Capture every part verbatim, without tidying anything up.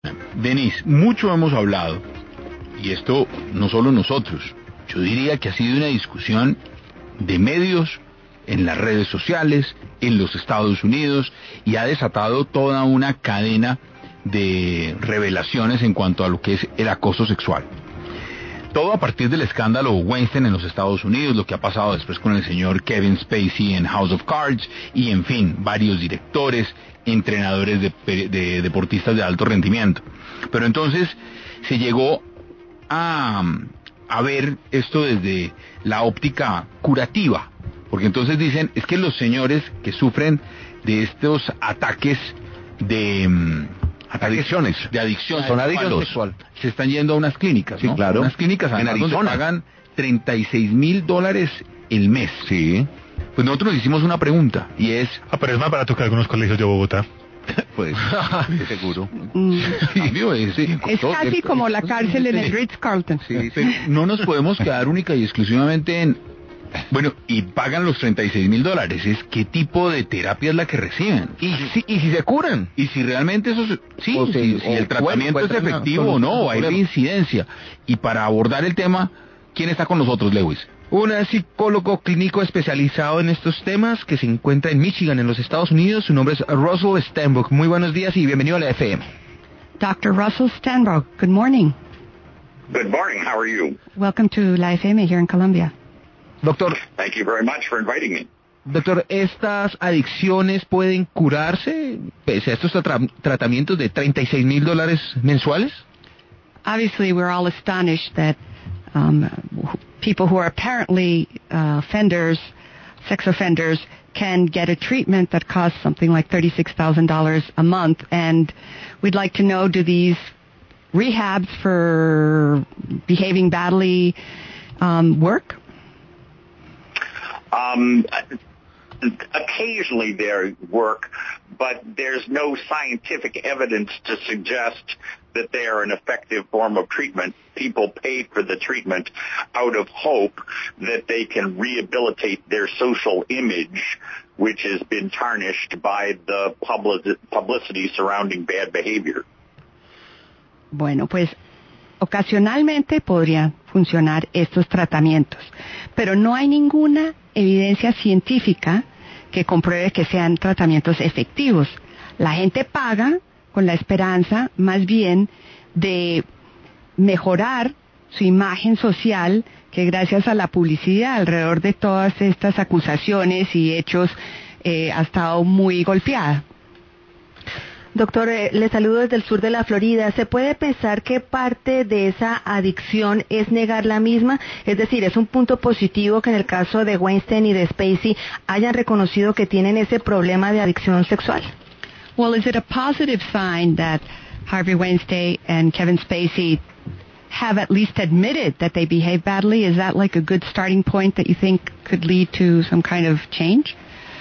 Denise, mucho hemos hablado, y esto no solo nosotros, yo diría que ha sido una discusión de medios, en las redes sociales, en los Estados Unidos, y ha desatado toda una cadena de revelaciones en cuanto a lo que es el acoso sexual. Todo a partir del escándalo Weinstein en los Estados Unidos, lo que ha pasado después con el señor Kevin Spacey en House of Cards, y en fin, varios directores, entrenadores de, de deportistas de alto rendimiento. Pero entonces se llegó a, a ver esto desde la óptica curativa, porque entonces dicen, es que los señores que sufren de estos ataques de... adicciones, de adicción, son adictos sexual, se están yendo a unas clínicas, ¿no? Sí, claro. Unas clínicas en Arizona donde pagan treinta y seis mil dólares el mes. Sí. Pues nosotros hicimos una pregunta y es, ah, pero es más barato que algunos colegios de Bogotá. Pues seguro. Mm. sí, es, sí, es casi como la cárcel en el Ritz-Carlton. Sí, pero no nos podemos quedar única y exclusivamente en, bueno, y pagan los treinta y seis mil dólares, es qué tipo de terapia es la que reciben. Y si, y si se curan. Y si realmente eso, sí, o si, si, si o el tratamiento es efectivo o no, o hay reincidencia. Y para abordar el tema, ¿quién está con nosotros, Lewis? Un psicólogo clínico especializado en estos temas que se encuentra en Michigan, en los Estados Unidos. Su nombre es Russell Stanbrook. Muy buenos días y bienvenido a la F M. doctor Russell Stanbrook, good morning. Good morning, how are you? Welcome to la F M here in Colombia. Doctor. Thank you very much for inviting me. Doctor, ¿estas adicciones pueden curarse pese a estos tra- tratamientos de treinta y seis mil dólares mensuales? Obviously, we're all astonished that um, people who are apparently uh, offenders, sex offenders, can get a treatment that costs something like thirty-six thousand dollars a month. And we'd like to know, do these rehabs for behaving badly um, work? Um, occasionally they work, but there's no scientific evidence to suggest that they are an effective form of treatment. People pay for the treatment out of hope that they can rehabilitate their social image, which has been tarnished by the publicity surrounding bad behavior. Bueno, pues ocasionalmente podrían funcionar estos tratamientos, pero no hay ninguna evidencia científica que compruebe que sean tratamientos efectivos. La gente paga con la esperanza más bien de mejorar su imagen social, que gracias a la publicidad alrededor de todas estas acusaciones y hechos eh, ha estado muy golpeada. Doctor, eh, le saludo desde el sur de la Florida. ¿Se puede pensar que parte de esa adicción es negar la misma? Es decir, ¿es un punto positivo que en el caso de Weinstein y de Spacey hayan reconocido que tienen ese problema de adicción sexual? Well, is it a positive sign that Harvey Weinstein and Kevin Spacey have at least admitted that they behave badly? Is that like a good starting point that you think could lead to some kind of change?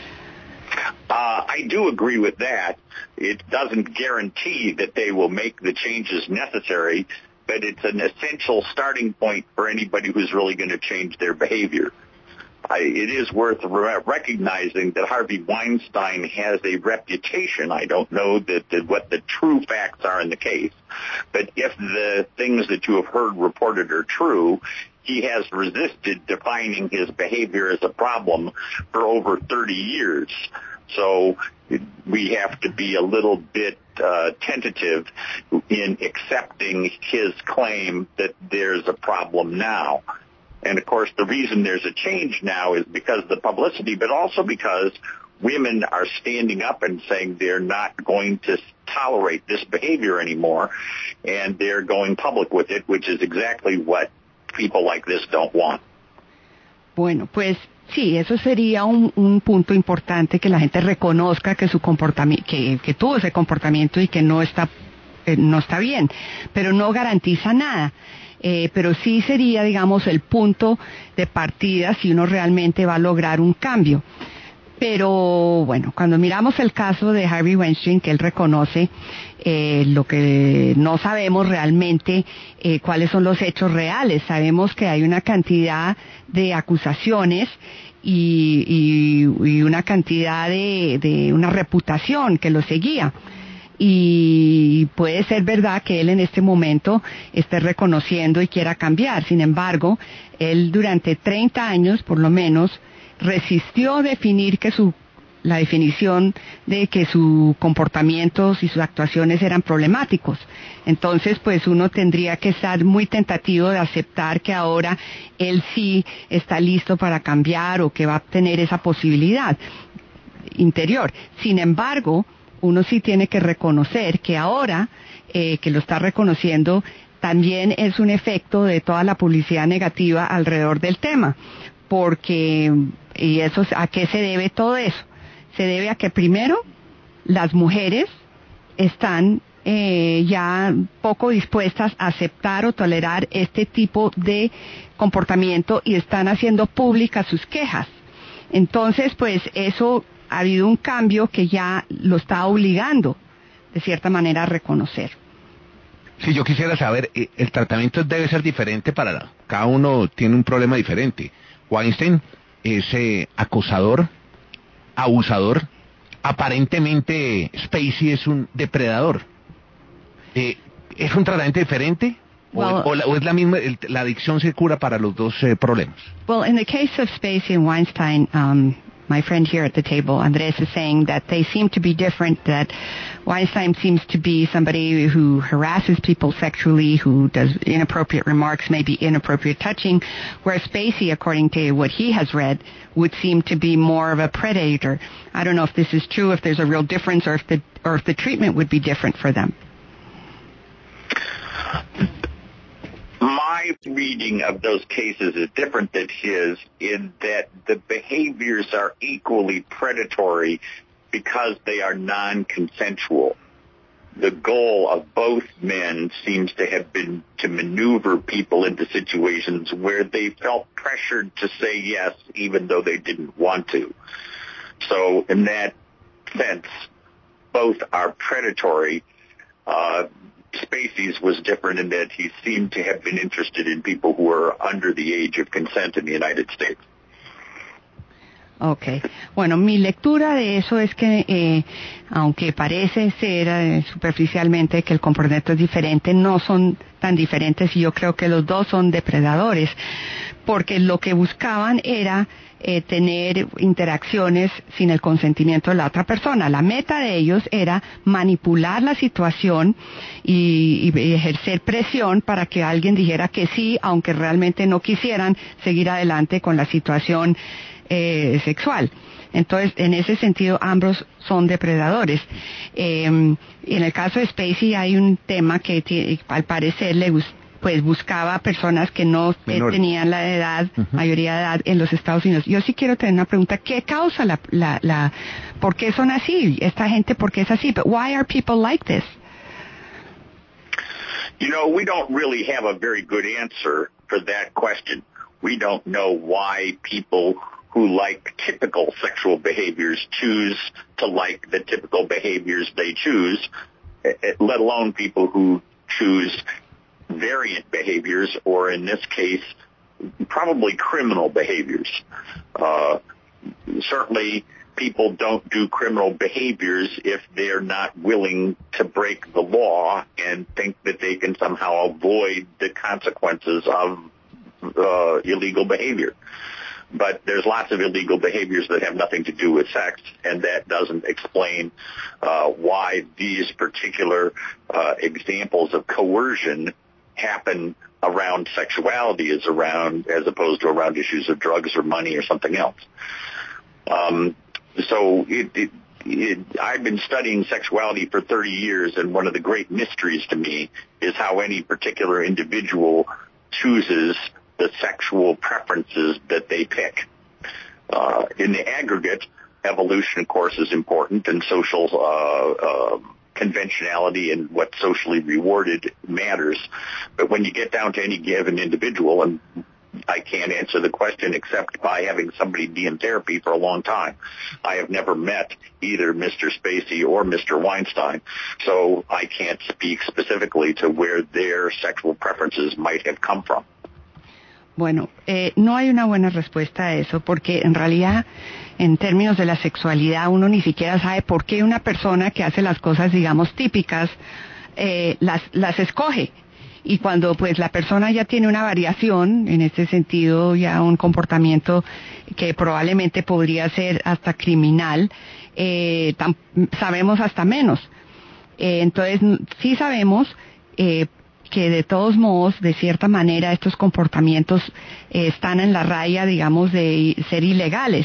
Uh, I do agree with that. It doesn't guarantee that they will make the changes necessary, but it's an essential starting point for anybody who's really going to change their behavior. I, it is worth re- recognizing that Harvey Weinstein has a reputation. I don't know that, that what the true facts are in the case, but if the things that you have heard reported are true, he has resisted defining his behavior as a problem for over thirty years. So we have to be a little bit uh, tentative in accepting his claim that there's a problem now. And, of course, the reason there's a change now is because of the publicity, but also because women are standing up and saying they're not going to tolerate this behavior anymore, and they're going public with it, which is exactly what people like this don't want. Bueno, pues sí, eso sería un, un punto importante, que la gente reconozca que su comportamiento, que, que tuvo ese comportamiento y que no está, eh, no está bien, pero no garantiza nada. Eh, pero sí sería, digamos, el punto de partida si uno realmente va a lograr un cambio. Pero bueno, cuando miramos el caso de Harvey Weinstein, que él reconoce, eh, lo que no sabemos realmente eh, cuáles son los hechos reales. Sabemos que hay una cantidad de acusaciones y, y, y una cantidad de, de una reputación que lo seguía. y puede ser verdad que él en este momento esté reconociendo y quiera cambiar. Sin embargo, él durante treinta años, por lo menos, resistió definir que su la definición de que sus comportamientos y sus actuaciones eran problemáticos. Entonces, pues uno tendría que estar muy tentativo de aceptar que ahora él sí está listo para cambiar o que va a tener esa posibilidad interior. Sin embargo, uno sí tiene que reconocer que ahora eh, que lo está reconociendo, también es un efecto de toda la publicidad negativa alrededor del tema. Porque, y eso, ¿a qué se debe todo eso? Se debe a que primero las mujeres están eh, ya poco dispuestas a aceptar o tolerar este tipo de comportamiento y están haciendo públicas sus quejas. Entonces, pues eso ha habido un cambio que ya lo está obligando, de cierta manera, a reconocer. Si yo quisiera saber, eh, el tratamiento debe ser diferente para la, cada uno tiene un problema diferente. Weinstein es eh, acosador, abusador, aparentemente Spacey es un depredador. Eh, ¿Es un tratamiento diferente? Well, o, o, la, ¿O es la misma, el, la adicción se cura para los dos eh, problemas? Well, in the case of Spacey and Weinstein, um, my friend here at the table, Andres, is saying that they seem to be different, that Weinstein seems to be somebody who harasses people sexually, who does inappropriate remarks, maybe inappropriate touching, whereas Spacey, according to what he has read, would seem to be more of a predator. I don't know if this is true, if there's a real difference, or if the, or if the treatment would be different for them. My reading of those cases is different than his in that the behaviors are equally predatory because they are non-consensual. The goal of both men seems to have been to maneuver people into situations where they felt pressured to say yes even though they didn't want to. So in that sense, both are predatory. Uh, Spacey's was different in that he seemed to have been interested in people who were under the age of consent in the United States. Okay. Bueno, mi lectura de eso es que, eh, aunque parece ser eh, superficialmente que el comportamiento es diferente, no son tan diferentes y yo creo que los dos son depredadores, porque lo que buscaban era eh, tener interacciones sin el consentimiento de la otra persona. La meta de ellos era manipular la situación y, y ejercer presión para que alguien dijera que sí, aunque realmente no quisieran seguir adelante con la situación Eh, sexual. Entonces, en ese sentido, ambos son depredadores. Eh, en el caso de Spacey hay un tema que t- al parecer le pues buscaba personas que no eh, tenían la edad, uh-huh. mayoría de edad en los Estados Unidos. Yo sí quiero tener una pregunta: ¿qué causa la, la, la, por qué son así? Esta gente, ¿por qué es así? But why are people like this? You know, we don't really have a very good answer for that question. We don't know why people who like typical sexual behaviors choose to like the typical behaviors they choose, let alone people who choose variant behaviors, or in this case, probably criminal behaviors. Uh, certainly, people don't do criminal behaviors if they're not willing to break the law and think that they can somehow avoid the consequences of uh, illegal behavior. But there's lots of illegal behaviors that have nothing to do with sex, and that doesn't explain uh, why these particular uh, examples of coercion happen around sexuality as around as opposed to around issues of drugs or money or something else. Um, so it, it, it, I've been studying sexuality for thirty years, and one of the great mysteries to me is how any particular individual chooses the sexual preferences that they pick. Uh, in the aggregate, evolution, of course, is important, and social uh, uh, conventionality and what's socially rewarded matters. But when you get down to any given individual, and I can't answer the question except by having somebody be in therapy for a long time. I have never met either Mister Spacey or Mister Weinstein, so I can't speak specifically to where their sexual preferences might have come from. Bueno, eh, no hay una buena respuesta a eso, porque en realidad, en términos de la sexualidad, uno ni siquiera sabe por qué una persona que hace las cosas, digamos, típicas, eh, las, las escoge. Y cuando pues la persona ya tiene una variación, en este sentido ya un comportamiento que probablemente podría ser hasta criminal, eh, tam- sabemos hasta menos. Eh, entonces, sí sabemos eh, que de todos modos, de cierta manera, estos comportamientos eh, están en la raya, digamos, de ser ilegales.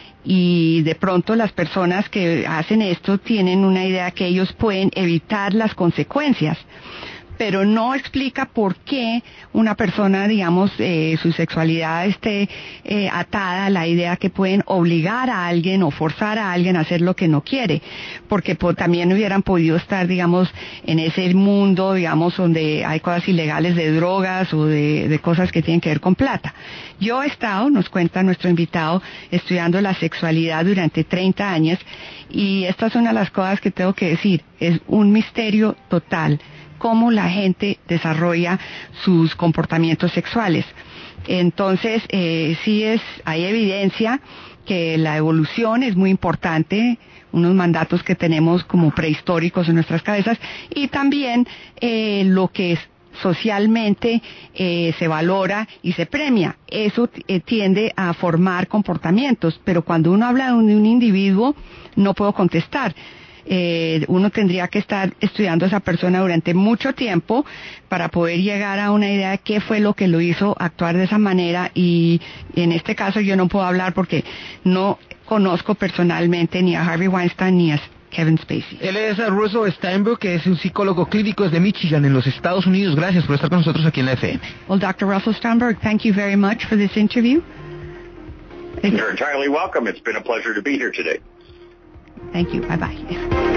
Y de pronto las personas que hacen esto tienen una idea que ellos pueden evitar las consecuencias, pero no explica por qué una persona, digamos, eh, su sexualidad esté eh, atada a la idea que pueden obligar a alguien o forzar a alguien a hacer lo que no quiere, porque po- también hubieran podido estar, digamos, en ese mundo, digamos, donde hay cosas ilegales de drogas o de, de cosas que tienen que ver con plata. Yo he estado, nos cuenta nuestro invitado, estudiando la sexualidad durante treinta años, y esta es una de las cosas que tengo que decir, es un misterio total cómo la gente desarrolla sus comportamientos sexuales. Entonces, eh, sí es, hay evidencia que la evolución es muy importante, unos mandatos que tenemos como prehistóricos en nuestras cabezas, y también eh, lo que es socialmente eh, se valora y se premia. Eso eh, tiende a formar comportamientos, pero cuando uno habla de un, de un individuo, no puedo contestar. Eh, uno tendría que estar estudiando a esa persona durante mucho tiempo para poder llegar a una idea de qué fue lo que lo hizo actuar de esa manera, y en este caso yo no puedo hablar porque no conozco personalmente ni a Harvey Weinstein ni a Kevin Spacey. Él es Russell Steinberg, que es un psicólogo clínico desde Michigan, en los Estados Unidos. Gracias por estar con nosotros aquí en la F M. Well, doctor Russell Steinberg, thank you very much for this interview. You're entirely welcome. It's been a pleasure to be here today. Thank you. Bye-bye.